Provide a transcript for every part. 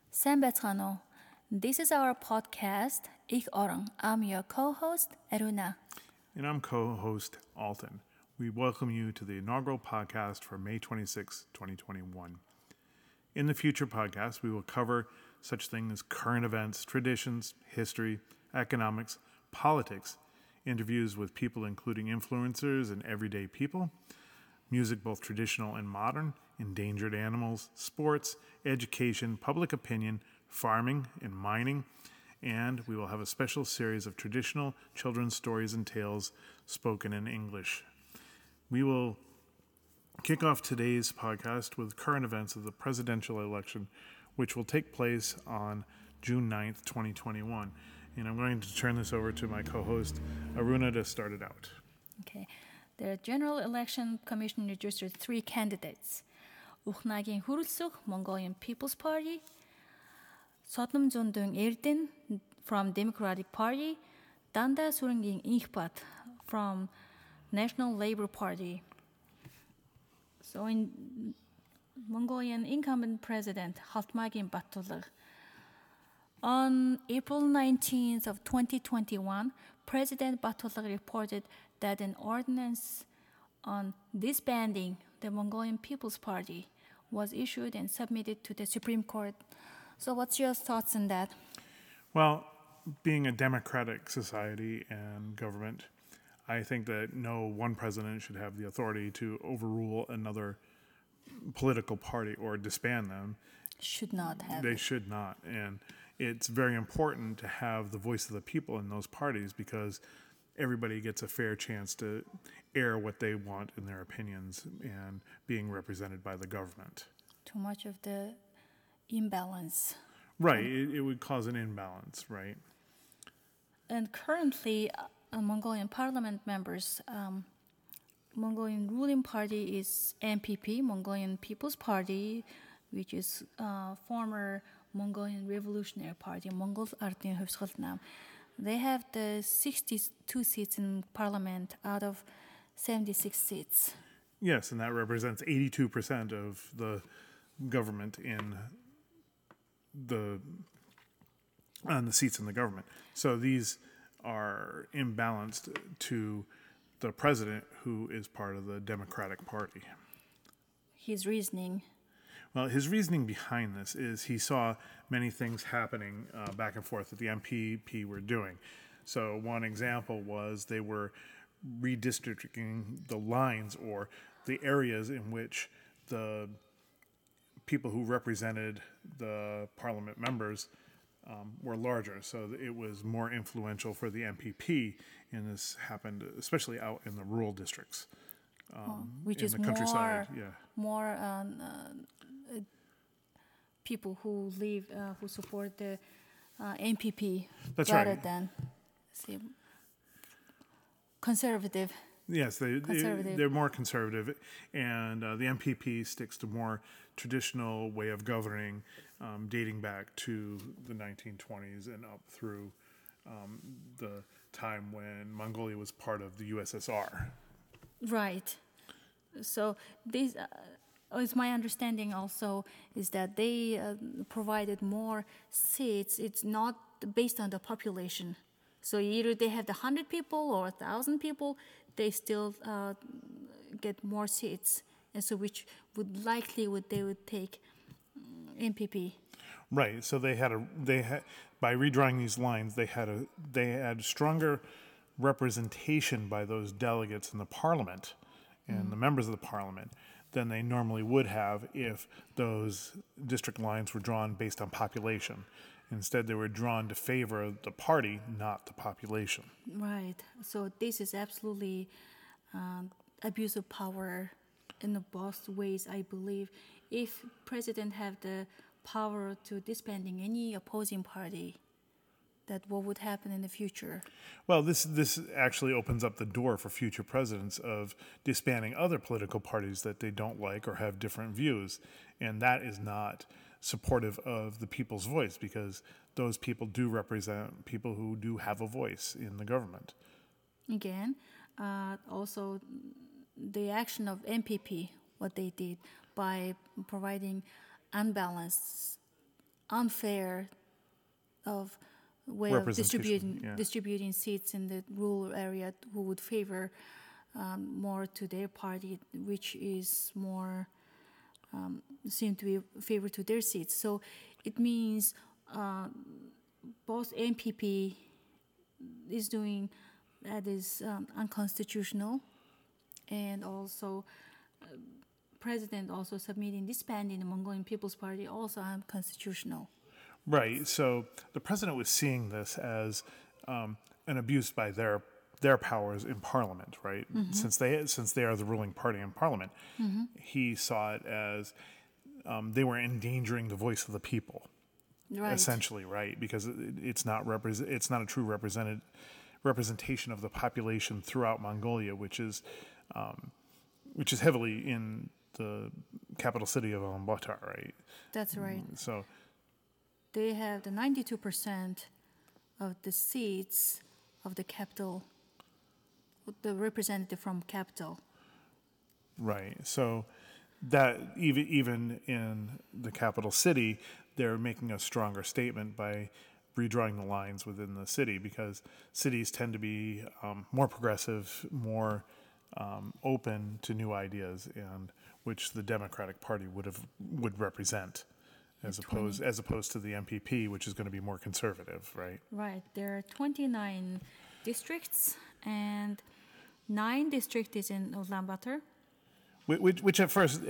Сайн байцгаана уу? This is our podcast, Ich Orang. I'm your co-host, Aruna. And I'm co host Alton. We welcome you to the inaugural podcast for May 26, 2021. In the future podcast, we will cover such things as current events, traditions, history, economics, politics, interviews with people including influencers and everyday people, music both traditional and modern, endangered animals, sports, education, public opinion, farming, and mining. And we will have a special series of traditional children's stories and tales spoken in English. We will kick off today's podcast with current events of the presidential election, which will take place on June 9th, 2021. And I'm going to turn this over to my co-host, Aruna, to start it out. Okay. The General Election Commission registered 3 candidates. Ухнагийн Хүрэлцэх Mongolian People's Party, Содном Зундун Эрдэн from Democratic Party, Danda Surangin Inchpat from National Labour Party. So in Mongolian incumbent president Haltmagin Batullagh. On April 19th of 2021, President Batullagh reported that an ordinance on disbanding the Mongolian People's Party was issued and submitted to the Supreme Court. So what's your thoughts on that? Well, being a democratic society and government, I think that no one president should have the authority to overrule another political party or disband them. Should not have. They should not. And it's very important to have the voice of the people in those parties because everybody gets a fair chance to air what they want in their opinions and being represented by the government. Too much of the imbalance. Right. It would cause an imbalance, right? And currently, Mongolian parliament members, Mongolian ruling party is MPP, Mongolian People's Party, which is former Mongolian Revolutionary Party, Mongols Ardын Хувьсгалнам. They have the 62 seats in parliament out of 76 seats. Yes, and that represents 82% of the government on the seats in the government. So these are imbalanced to the president, who is part of the Democratic Party. His reasoning. Well, his reasoning behind this is he saw many things happening back and forth that the MPP were doing. So one example was they were redistricting the lines or the areas in which the people who represented the parliament members were larger. So it was more influential for the MPP, and this happened especially out in the rural districts, Which in is the countryside. more people who live, who support the MPP That's rather right. than say, conservative. Yes, Conservative. they're more conservative, and the MPP sticks to more traditional way of governing, dating back to the 1920s and up through the time when Mongolia was part of the USSR. Right. So this is my understanding also is that they provided more seats. It's not based on the population. So either they have the 100 people or 1,000 people, they still get more seats. And so which would likely they would take MPP. Right. So they had by redrawing these lines, they had stronger representation by those delegates in the parliament and the members of the parliament than they normally would have if those district lines were drawn based on population. Instead, they were drawn to favor the party, not the population. Right. So this is absolutely abuse of power in the both ways, I believe. If president have the power to disbanding any opposing party, that what would happen in the future? Well, this actually opens up the door for future presidents of disbanding other political parties that they don't like or have different views. And that is not supportive of the people's voice because those people do represent people who do have a voice in the government. Again, also the action of MPP, what they did by providing unbalanced unfair of way of Representation, distributing seats in the rural area who would favor more to their party, which is more seem to be favor to their seats. So it means both MPP is doing that is unconstitutional, and also president also submitting disbanding the Mongolian People's Party also unconstitutional. Right. So the president was seeing this as an abuse by their powers in parliament, right? Since they are the ruling party in parliament, he saw it as they were endangering the voice of the people, essentially, right? Because it's not a true representation of the population throughout Mongolia, which is heavily in the capital city of Ulaanbaatar, right? That's right. So they have the 92% of the seats of the capital, the representative from capital. Right. So that even in the capital city, they're making a stronger statement by redrawing the lines within the city, because cities tend to be more progressive, more open to new ideas, and which the Democratic Party would represent, as opposed to the MPP, which is going to be more conservative, right? Right. There are 29 districts, and 9 districts is in Ulaanbaatar. Which at first,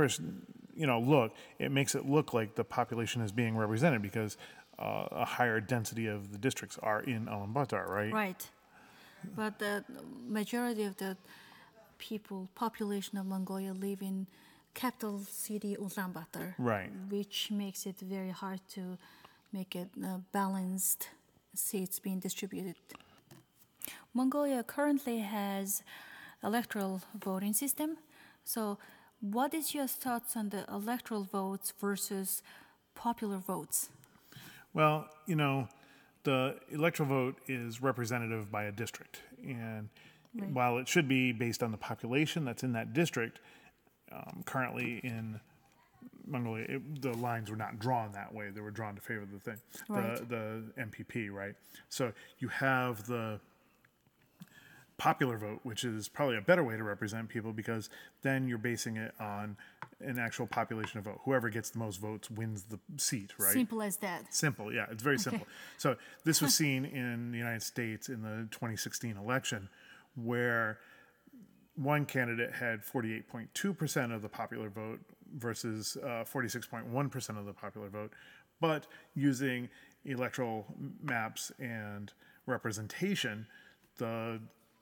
it makes it look like the population is being represented, because a higher density of the districts are in Ulaanbaatar, right? Right. But the majority of the population of Mongolia live in capital city Ulaanbaatar. Right. Which makes it very hard to make it balanced seats being distributed. Mongolia currently has electoral voting system. So what is your thoughts on the electoral votes versus popular votes? Well, the electoral vote is representative by a district. And while it should be based on the population that's in that district, currently in Mongolia, the lines were not drawn that way. They were drawn to favor the MPP, right? So you have the popular vote, which is probably a better way to represent people, because then you're basing it on an actual population of vote. Whoever gets the most votes wins the seat, right? Simple as that. Simple, yeah. It's very simple. So this was seen in the United States in the 2016 election, where one candidate had 48.2% of the popular vote versus 46.1% of the popular vote, but using electoral maps and representation, the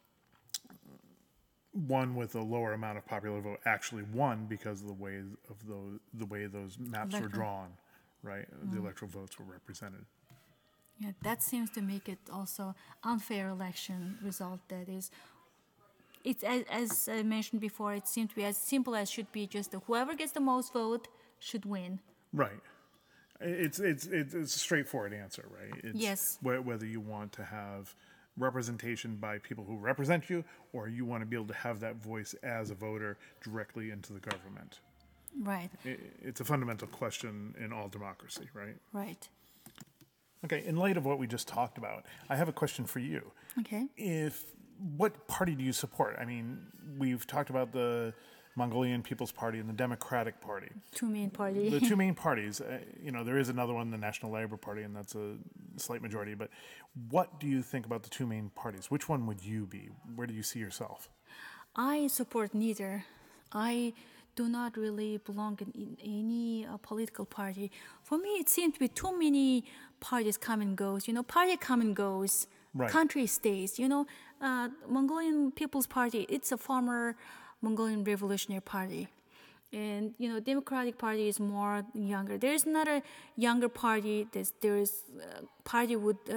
one with a lower amount of popular vote actually won because of the way those maps were drawn, right? The electoral votes were represented. Yeah, that seems to make it also unfair election result. That is, it's as I mentioned before, it seems to be as simple as should be just whoever gets the most vote should win. Right. It's a straightforward answer, right? It's yes. Whether you want to have representation by people who represent you, or you want to be able to have that voice as a voter directly into the government. Right. It's a fundamental question in all democracy, right? Right. Okay, in light of what we just talked about, I have a question for you. Okay. What party do you support? I mean, we've talked about the Mongolian People's Party and the Democratic Party. Two main parties. The two main parties. There is another one, the National Labour Party, and that's a slight majority. But what do you think about the two main parties? Which one would you be? Where do you see yourself? I support neither. I do not really belong in any political party. For me, it seems to be too many parties come and goes. Party come and goes. Right. Country stays. Mongolian People's Party, it's a former Mongolian Revolutionary Party. And, Democratic Party is more younger. There is not a younger party. There is a party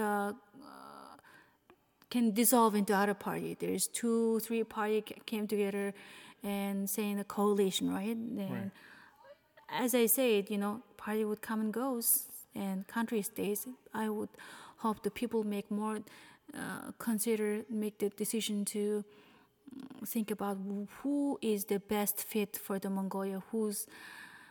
can dissolve into other party. There's 2-3 party came together and saying a coalition, right? And right. As I said, party would come and goes and country stays. I would hope the people make more, make the decision to think about who is the best fit for the Mongolia, who's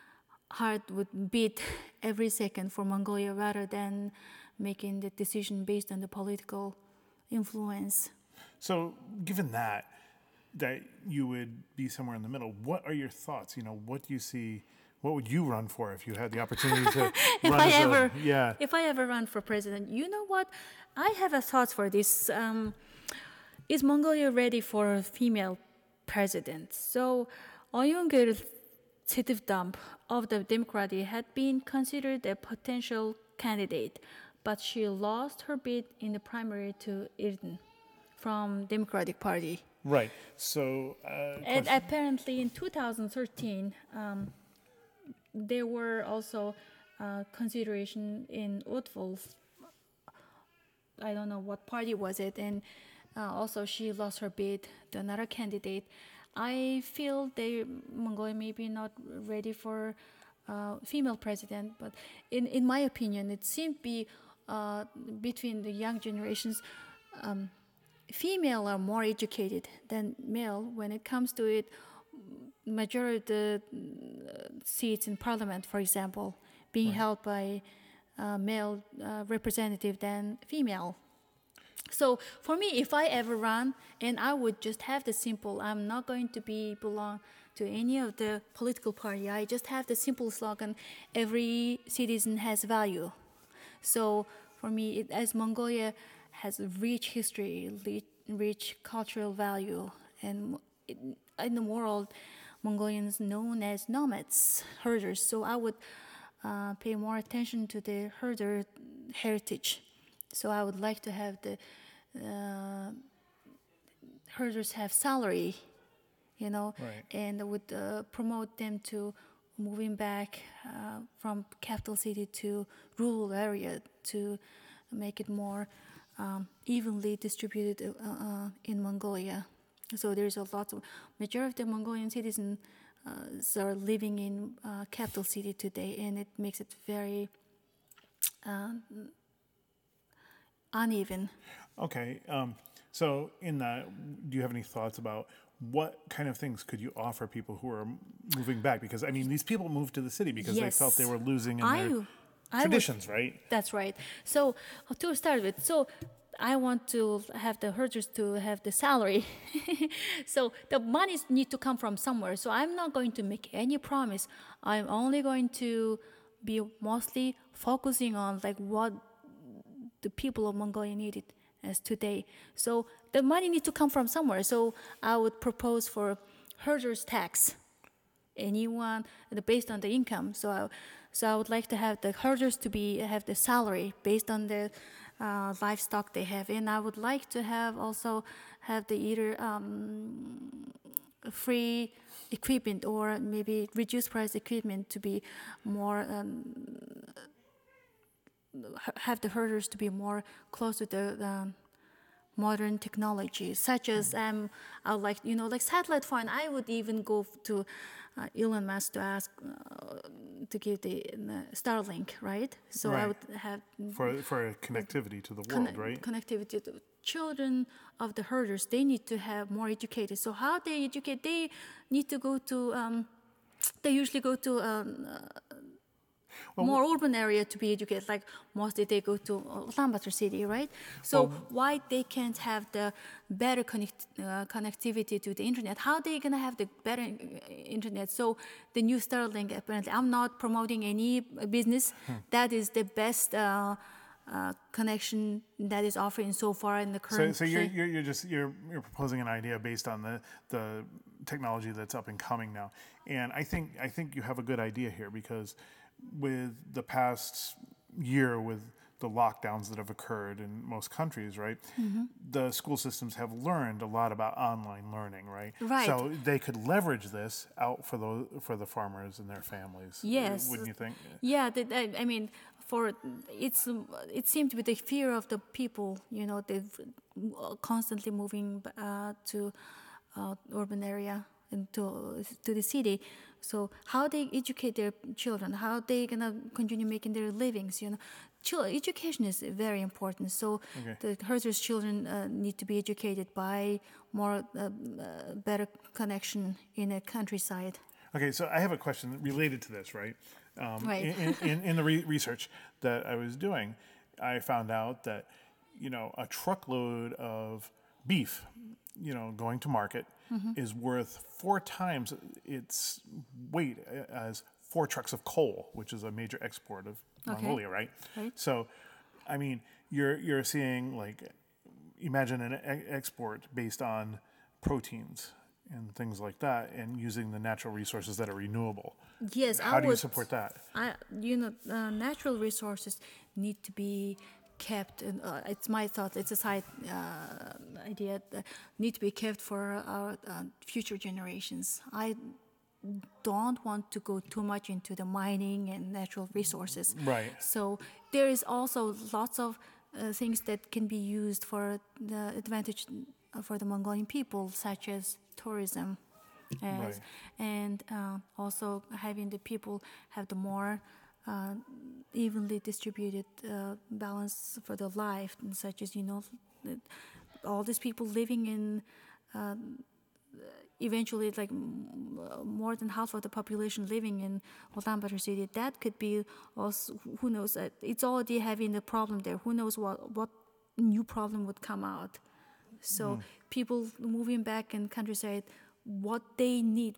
heart would beat every second for Mongolia rather than making the decision based on the political influence. So, given that you would be somewhere in the middle, what are your thoughts? What do you see? What would you run for if you had the opportunity to run If I ever run for president, you know what? I have a thought for this. Is Mongolia ready for a female president? So, Oyungur Chittivdamp of the Democratic had been considered a potential candidate, but she lost her bid in the primary to Erdogan from Democratic Party. Right. So, And apparently in 2013, there were also consideration in Utval's, I don't know what party was it, and also she lost her bid to another candidate. I feel Mongolia may be not ready for female president, but in my opinion, it seemed to be between the young generations, female are more educated than male when it comes to it. Majority of the seats in parliament, for example, being held by male representative than female. So for me, if I ever run, and I would just have the simple, I'm not going to belong to any of the political party. I just have the simple slogan, every citizen has value. So for me, as Mongolia has a rich history, rich cultural value, and in the world, Mongolians known as nomads, herders. So I would pay more attention to the herder heritage. So I would like to have the herders have salary, and would promote them to moving back from capital city to rural area to make it more evenly distributed in Mongolia. So there's a lot of majority of the Mongolian citizens are living in capital city today, and it makes it very uneven. Okay. So in that, do you have any thoughts about what kind of things could you offer people who are moving back? Because, I mean, these people moved to the city because they felt they were losing in their traditions, right? That's right. So to start with, I want to have the herders to have the salary. So the money need to come from somewhere. So I'm not going to make any promise. I'm only going to be mostly focusing on like what the people of Mongolia needed as today. So the money needs to come from somewhere. So I would propose for herders tax. Anyone based on the income. So I would like to have the herders to have the salary based on the livestock they have, and I would like to have the either free equipment or maybe reduced price equipment to be more have the herders to be more close to the modern technology, such as I would like like satellite phone. I would even go to Elon Musk to ask to give the Starlink, right? So I would have for connectivity to the world, right? Connectivity to children of the herders. They need to have more educated. So how they educate? They need to go to. They usually go to more urban area to be educated. Like mostly they go to Ulaanbaatar city, right? So why they can't have the better connectivity to the internet? How they gonna have the better internet? So the new Starlink, apparently, I'm not promoting any business. That is the best connection that is offering so far in the current. So you're proposing an idea based on the technology that's up and coming now, and I think you have a good idea here because with the past year with the lockdowns that have occurred in most countries, right? Mm-hmm. The school systems have learned a lot about online learning, right? Right. So they could leverage this out for the farmers and their families. Yes. Wouldn't you think? Yeah. I mean, it seemed to be the fear of the people. They're constantly moving to urban area and to the city. So how they educate their children, how they gonna continue making their livings, education is very important. So the herders' children need to be educated by more better connection in a countryside. Okay, so I have a question related to this, right? Right. In the research that I was doing, I found out that, a truckload of beef, going to market is worth 4 times its weight as 4 trucks of coal, which is a major export of Mongolia, right? Right. So, I mean, you're seeing like, imagine an export based on proteins and things like that, and using the natural resources that are renewable. Yes, How do you support that? Natural resources need to be kept. And it's my thought. It's a side idea. Need to be kept for our future generations. I don't want to go too much into the mining and natural resources. Right. So there is also lots of things that can be used for the advantage for the Mongolian people, such as tourism, Right. and also having the people have the more evenly distributed balance for their life, such as all these people living in. Eventually, like more than half of the population living in Ulaanbaatar city, that could be also, who knows, it's already having a problem there. Who knows what new problem would come out. So people moving back in countryside, what they need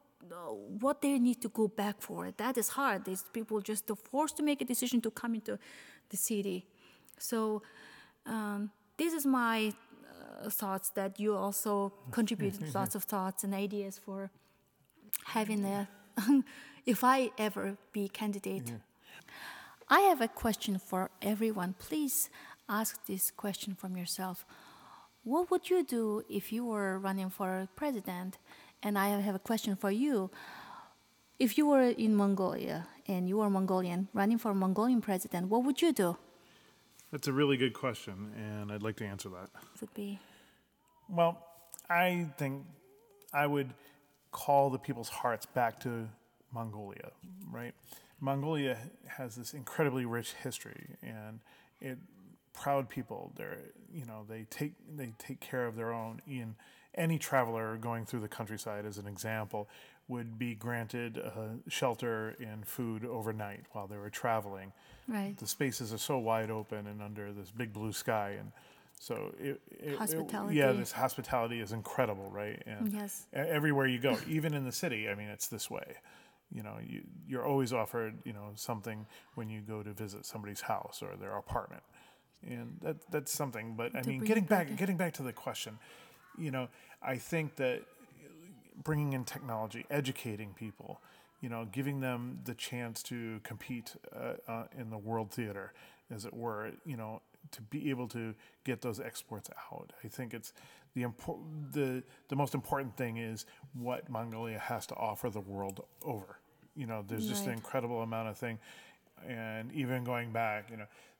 to go back for, that is hard. These people just are forced to make a decision to come into the city. So this is my thoughts, that you also contributed lots of thoughts and ideas for having a if I ever be candidate. I have a question for everyone. Please ask this question from yourself. What would you do if you were running for president? And I have a question for you. If you were in Mongolia and you were Mongolian running for Mongolian president, what would you do? That's a really good question, and I'd like to answer that. Would be Well, I think I would call the people's hearts back to Mongolia, right? Mongolia has this incredibly rich history, and proud people. They take care of their own. Any traveler going through the countryside, as an example, would be granted shelter and food overnight while they were traveling. right. The spaces are so wide open and under this big blue sky, and so Hospitality. this hospitality is incredible, right? And Yes. everywhere you go, even in the city, I mean, it's this way. You're always offered, something when you go to visit somebody's house or their apartment, and that's something. But I mean, getting back to the question, I think that bringing in technology, educating people, giving them the chance to compete in the world theater, as it were, to be able to get those exports out. I think it's the most important thing is what Mongolia has to offer the world over. There's just an Right. incredible amount of thing, and even going back,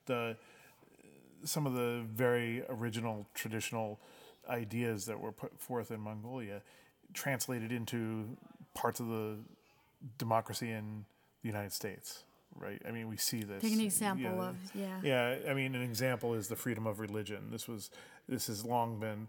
some of the very original traditional ideas that were put forth in Mongolia translated into parts of the democracy in the United States, right? I mean, we see this. Take an example of Yeah, I mean, an example is the freedom of religion. This has long been.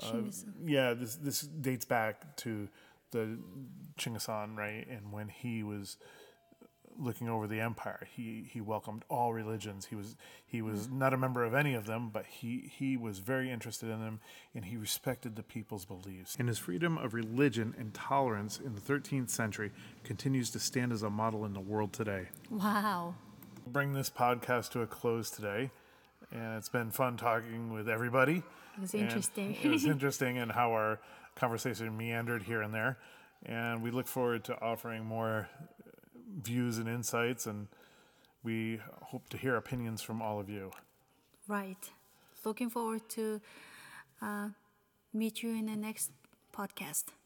This dates back to the Chinggis Khan, right? And when he was looking over the empire, he welcomed all religions. He was not a member of any of them, but he was very interested in them, and he respected the people's beliefs. And his freedom of religion and tolerance in the 13th century continues to stand as a model in the world today. Wow. Bring this podcast to a close today, and it's been fun talking with everybody. It was interesting. It was interesting in how our conversation meandered here and there, and we look forward to offering more views and insights, and we hope to hear opinions from all of you. Right. Looking forward to meet you in the next podcast.